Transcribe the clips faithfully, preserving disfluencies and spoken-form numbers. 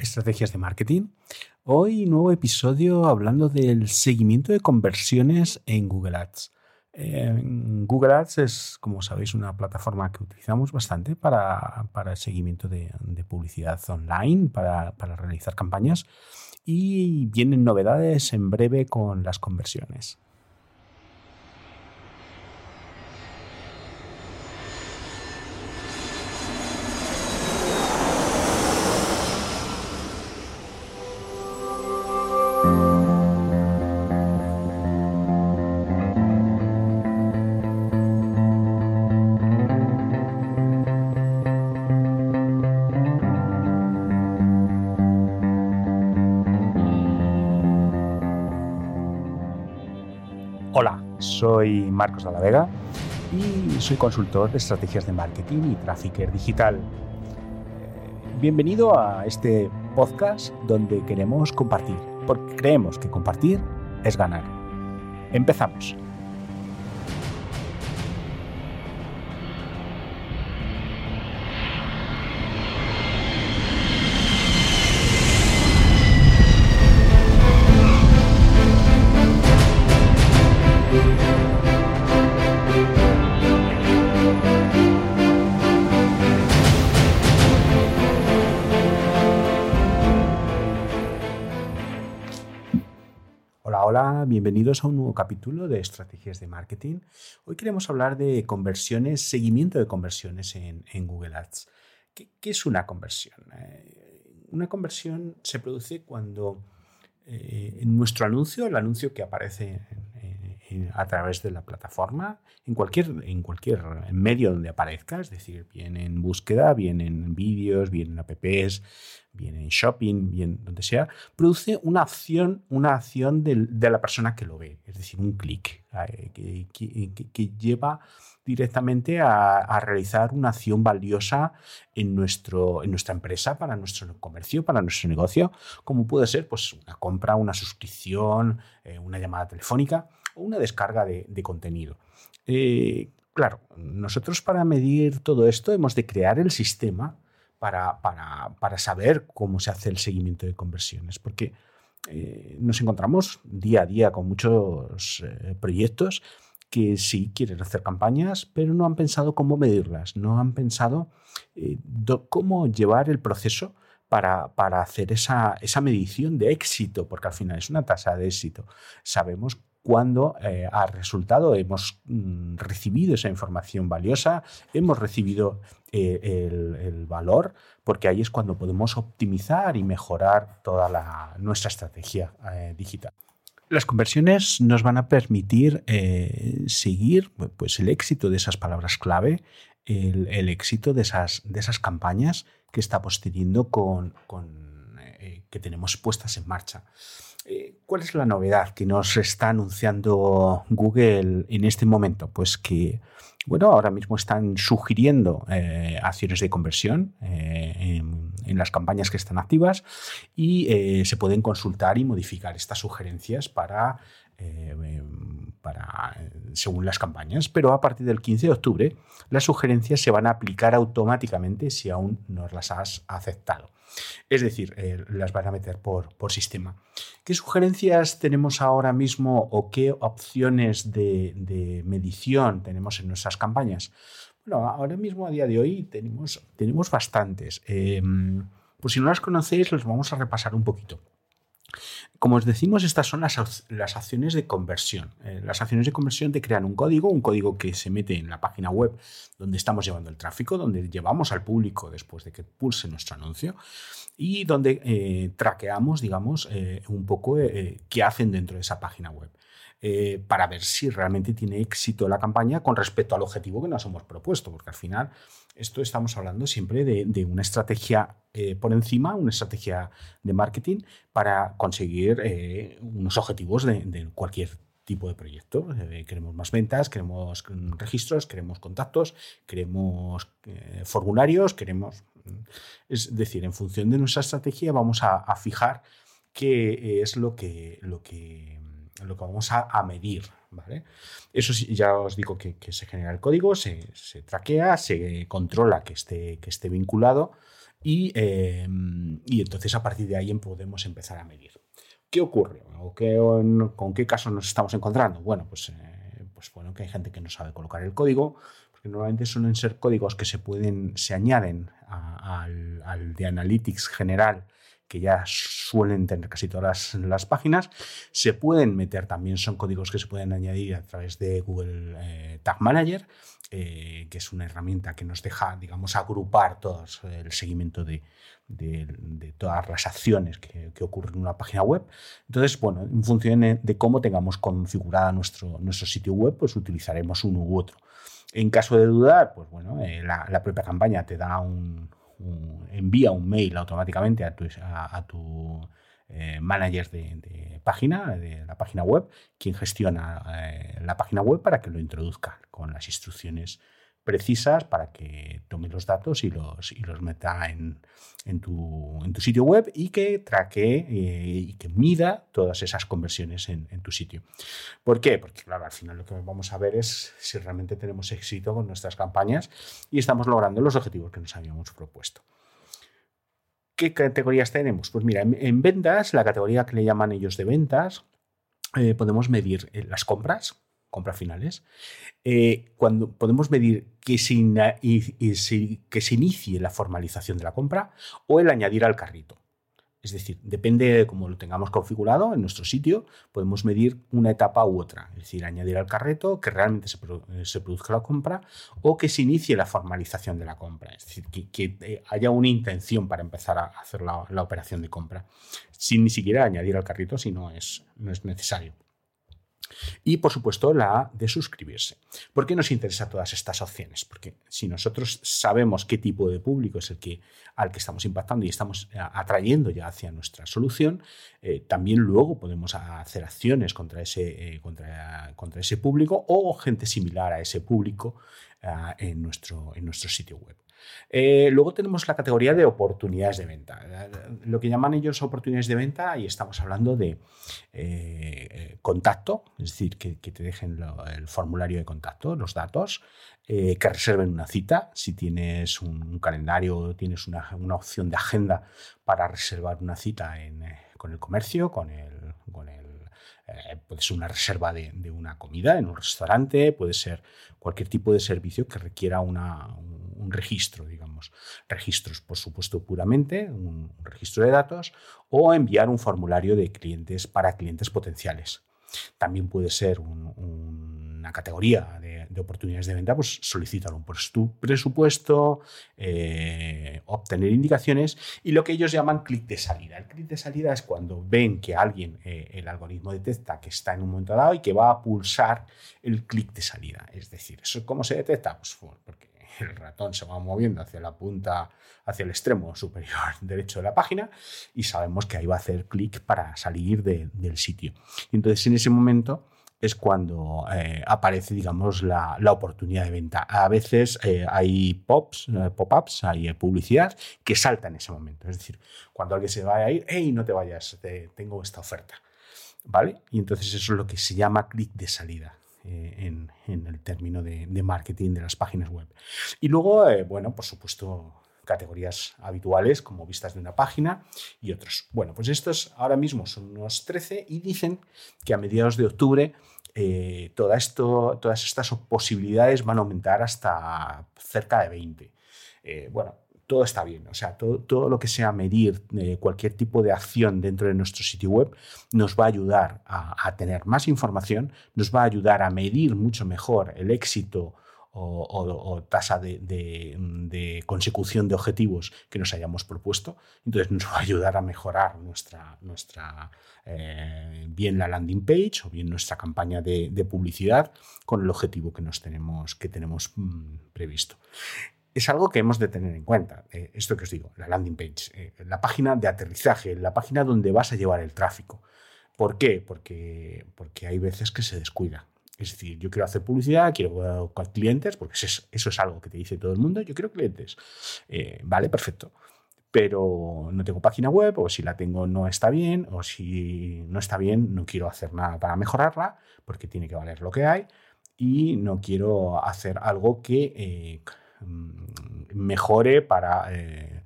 Estrategias de marketing. Hoy nuevo episodio hablando del seguimiento de conversiones en Google Ads. Eh, Google Ads es, como sabéis, una plataforma que utilizamos bastante para, para el seguimiento de, de publicidad online, para, para realizar campañas, y vienen novedades en breve con las conversiones. Hola, soy Marcos de la Vega y soy consultor de estrategias de marketing y trafficker digital. Bienvenido a este podcast donde queremos compartir, porque creemos que compartir es ganar. Empezamos. Hola, bienvenidos a un nuevo capítulo de Estrategias de Marketing. Hoy queremos hablar de conversiones, seguimiento de conversiones en, en Google Ads. ¿Qué, qué es una conversión? Eh, una conversión se produce cuando eh, en nuestro anuncio, el anuncio que aparece en, en, a través de la plataforma, en cualquier, en cualquier medio donde aparezca, es decir, bien en búsqueda, bien en vídeos, bien en apps, bien en shopping, bien donde sea, produce una acción, una acción de, de la persona que lo ve, es decir, un clic eh, que, que, que lleva directamente a, a realizar una acción valiosa en, nuestro, en nuestra empresa, para nuestro comercio, para nuestro negocio, como puede ser pues, una compra, una suscripción, eh, una llamada telefónica o una descarga de, de contenido. Eh, claro, nosotros para medir todo esto hemos de crear el sistema Para, para, para saber cómo se hace el seguimiento de conversiones, porque eh, nos encontramos día a día con muchos eh, proyectos que sí quieren hacer campañas, pero no han pensado cómo medirlas, no han pensado eh, do, cómo llevar el proceso para, para hacer esa, esa medición de éxito, porque al final es una tasa de éxito. Sabemos cuando eh, ha resultado, hemos mm, recibido esa información valiosa, hemos recibido eh, el, el valor, porque ahí es cuando podemos optimizar y mejorar toda la, nuestra estrategia eh, digital. Las conversiones nos van a permitir eh, seguir pues, el éxito de esas palabras clave, el, el éxito de esas, de esas campañas que estamos teniendo con, con, eh, que tenemos puestas en marcha. ¿Cuál es la novedad que nos está anunciando Google en este momento? Pues que, bueno, ahora mismo están sugiriendo eh, acciones de conversión eh, en, en las campañas que están activas y eh, se pueden consultar y modificar estas sugerencias para, eh, para, según las campañas. Pero a partir del quince de octubre las sugerencias se van a aplicar automáticamente si aún no las has aceptado. Es decir, eh, las van a meter por, por sistema. ¿Qué sugerencias tenemos ahora mismo o qué opciones de, de medición tenemos en nuestras campañas? Bueno, ahora mismo a día de hoy tenemos, tenemos bastantes. Eh, pues si no las conocéis, los vamos a repasar un poquito. Como os decimos, estas son las, las acciones de conversión. Eh, las acciones de conversión te crean un código, un código que se mete en la página web donde estamos llevando el tráfico, donde llevamos al público después de que pulse nuestro anuncio y donde eh, traqueamos, digamos, eh, un poco eh, qué hacen dentro de esa página web. Eh, para ver si realmente tiene éxito la campaña con respecto al objetivo que nos hemos propuesto, porque al final esto estamos hablando siempre de, de una estrategia eh, por encima, una estrategia de marketing para conseguir eh, unos objetivos de, de cualquier tipo de proyecto. Eh, queremos más ventas, queremos registros, queremos contactos, queremos eh, formularios, queremos... Es decir, en función de nuestra estrategia vamos a, a fijar qué es lo que... Lo que lo que vamos a, a medir, ¿vale? Eso sí, ya os digo que, que se genera el código, se, se traquea, se controla que esté, que esté vinculado y, eh, y entonces a partir de ahí podemos empezar a medir. ¿Qué ocurre? ¿O qué, ¿Con qué casos nos estamos encontrando? Bueno, pues, eh, pues bueno, que hay gente que no sabe colocar el código, porque normalmente suelen ser códigos que se pueden, se añaden a, al, al de Analytics general, que ya suelen tener casi todas las, las páginas. Se pueden meter también, son códigos que se pueden añadir a través de Google eh, Tag Manager, eh, que es una herramienta que nos deja, digamos, agrupar todo el seguimiento de, de, de todas las acciones que, que ocurren en una página web. Entonces, bueno, en función de cómo tengamos configurada nuestro, nuestro sitio web, pues utilizaremos uno u otro. En caso de dudar, pues bueno, eh, la, la propia campaña te da un, un envía un mail automáticamente a tu, a, a tu eh, manager de, de página, de la página web, quien gestiona eh, la página web para que lo introduzca con las instrucciones precisas para que tome los datos y los, y los meta en, en, tu, en tu sitio web y que traque eh, y que mida todas esas conversiones en, en tu sitio. ¿Por qué? Porque claro, al final lo que vamos a ver es si realmente tenemos éxito con nuestras campañas y estamos logrando los objetivos que nos habíamos propuesto. ¿Qué categorías tenemos? Pues mira, en, en ventas, la categoría que le llaman ellos de ventas, eh, podemos medir eh, las compras, compras finales, eh, cuando podemos medir que se, ina, y, y se, que se inicie la formalización de la compra o el añadir al carrito. Es decir, depende de cómo lo tengamos configurado en nuestro sitio, podemos medir una etapa u otra. Es decir, añadir al carrito, que realmente se, se produzca la compra o que se inicie la formalización de la compra. Es decir, que, que haya una intención para empezar a hacer la, la operación de compra, sin ni siquiera añadir al carrito si no es, no es necesario. Y, por supuesto, la A de suscribirse. ¿Por qué nos interesa todas estas opciones? Porque si nosotros sabemos qué tipo de público es el que, al que estamos impactando y estamos atrayendo ya hacia nuestra solución, eh, también luego podemos hacer acciones contra ese, eh, contra, contra ese público o gente similar a ese público eh, en, nuestro, en nuestro sitio web. Eh, luego tenemos la categoría de oportunidades de venta. Lo que llaman ellos oportunidades de venta, y estamos hablando de eh, contacto, es decir, que, que te dejen lo, el formulario de contacto, los datos, eh, que reserven una cita, si tienes un, un calendario o tienes una, una opción de agenda para reservar una cita en, eh, con el comercio, con el, con el Eh, puede ser una reserva de, de una comida en un restaurante, puede ser cualquier tipo de servicio que requiera una, un, un registro, digamos. Registros, por supuesto, puramente, un, un registro de datos, o enviar un formulario de clientes para clientes potenciales. También puede ser un, un, una categoría de, de oportunidades de venta, pues solicitar un presupuesto, eh, obtener indicaciones y lo que ellos llaman clic de salida. El clic de salida es cuando ven que alguien, eh, el algoritmo detecta que está en un momento dado y que va a pulsar el clic de salida. Es decir, ¿eso cómo se detecta? Pues porque el ratón se va moviendo hacia la punta, hacia el extremo superior derecho de la página y sabemos que ahí va a hacer clic para salir de, del sitio. Y entonces en ese momento es cuando eh, aparece, digamos, la, la oportunidad de venta. A veces eh, hay pops, eh, pop-ups, hay publicidad que salta en ese momento. Es decir, cuando alguien se va a ir, ¡hey, no te vayas! Te, tengo esta oferta. ¿Vale? Y entonces eso es lo que se llama clic de salida. En, en el término de, de marketing de las páginas web. Y luego, eh, bueno, por supuesto, categorías habituales como vistas de una página y otros. Bueno, pues estos ahora mismo son unos trece y dicen que a mediados de octubre eh, todo esto, todas estas posibilidades van a aumentar hasta cerca de veinte. Eh, bueno, todo está bien, o sea, todo, todo lo que sea medir eh, cualquier tipo de acción dentro de nuestro sitio web nos va a ayudar a, a tener más información, nos va a ayudar a medir mucho mejor el éxito o, o, o tasa de, de, de consecución de objetivos que nos hayamos propuesto. Entonces nos va a ayudar a mejorar nuestra, nuestra eh, bien la landing page o bien nuestra campaña de, de publicidad con el objetivo que, nos tenemos, que tenemos mmm, previsto. Es algo que hemos de tener en cuenta, eh, esto que os digo, la landing page, eh, la página de aterrizaje, la página donde vas a llevar el tráfico. ¿Por qué? Porque, porque hay veces que se descuida. Es decir, yo quiero hacer publicidad, quiero uh, clientes, porque eso es, eso es algo que te dice todo el mundo, yo quiero clientes. Eh, vale, perfecto. Pero no tengo página web, o si la tengo no está bien, o si no está bien no quiero hacer nada para mejorarla, porque tiene que valer lo que hay, y no quiero hacer algo que... Eh, mejore para, eh,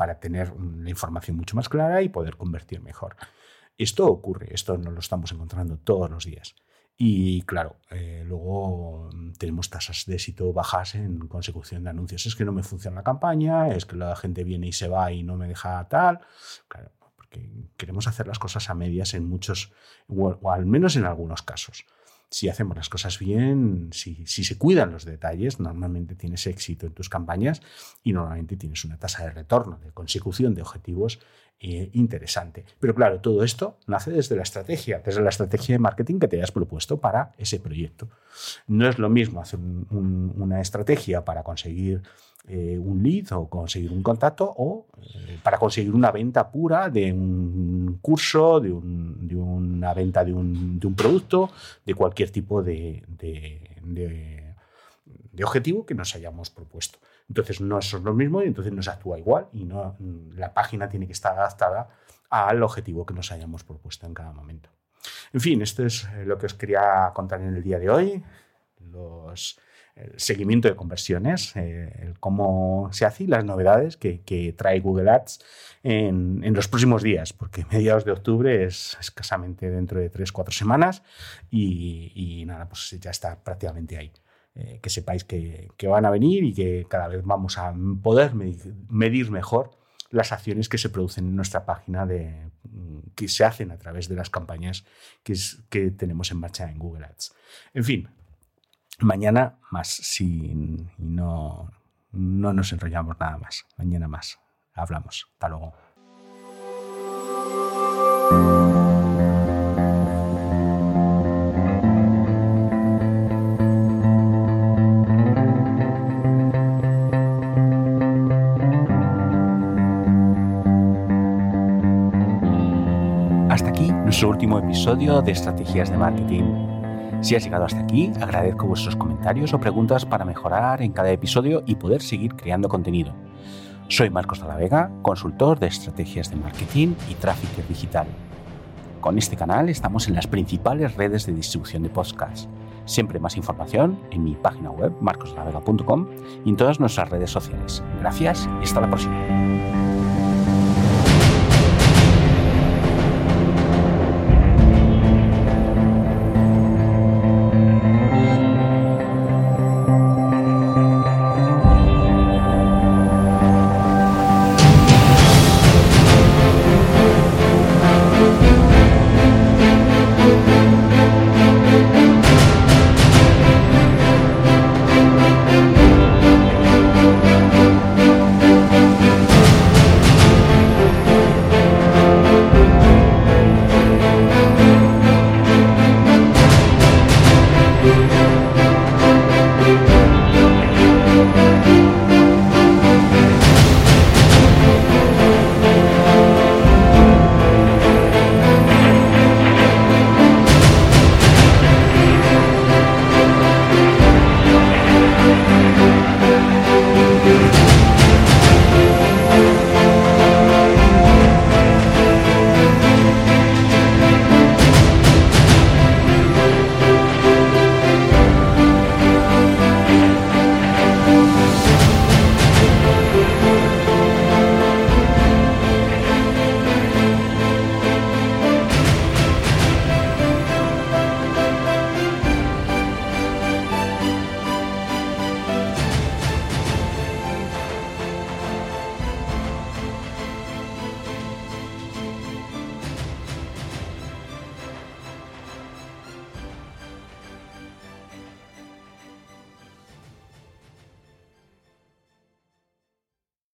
para tener la información mucho más clara y poder convertir mejor. Esto ocurre, esto nos lo estamos encontrando todos los días. Y claro, eh, luego tenemos tasas de éxito bajas en consecución de anuncios. Es que no me funciona la campaña, es que la gente viene y se va y no me deja tal. Claro, porque queremos hacer las cosas a medias en muchos, o, o al menos en algunos casos. Si hacemos las cosas bien, si, si se cuidan los detalles, normalmente tienes éxito en tus campañas y normalmente tienes una tasa de retorno, de consecución de objetivos eh, interesante. Pero claro, todo esto nace desde la estrategia, desde la estrategia de marketing que te hayas propuesto para ese proyecto. No es lo mismo hacer un, un, una estrategia para conseguir eh, un lead o conseguir un contacto o eh, para conseguir una venta pura de un curso, de, un, de una venta de un, de un producto, de cualquier tipo de, de, de, de objetivo que nos hayamos propuesto. Entonces no es lo mismo y entonces no se actúa igual y no, la página tiene que estar adaptada al objetivo que nos hayamos propuesto en cada momento. En fin, esto es lo que os quería contar en el día de hoy. Los, el seguimiento de conversiones, eh, el cómo se hace y las novedades que, que trae Google Ads en, en los próximos días, porque mediados de octubre es escasamente dentro de tres cuatro semanas y, y nada, pues ya está prácticamente ahí. Eh, que sepáis que, que van a venir y que cada vez vamos a poder medir, medir mejor las acciones que se producen en nuestra página, de, que se hacen a través de las campañas que, es, que tenemos en marcha en Google Ads. En fin, mañana más, si no, no nos enrollamos nada más. Mañana más. Hablamos. Hasta luego. Hasta aquí nuestro último episodio de Estrategias de Marketing. Si has llegado hasta aquí, agradezco vuestros comentarios o preguntas para mejorar en cada episodio y poder seguir creando contenido. Soy Marcos de la Vega, consultor de estrategias de marketing y tráfico digital. Con este canal estamos en las principales redes de distribución de podcasts. Siempre más información en mi página web marcos de la vega punto com y en todas nuestras redes sociales. Gracias y hasta la próxima.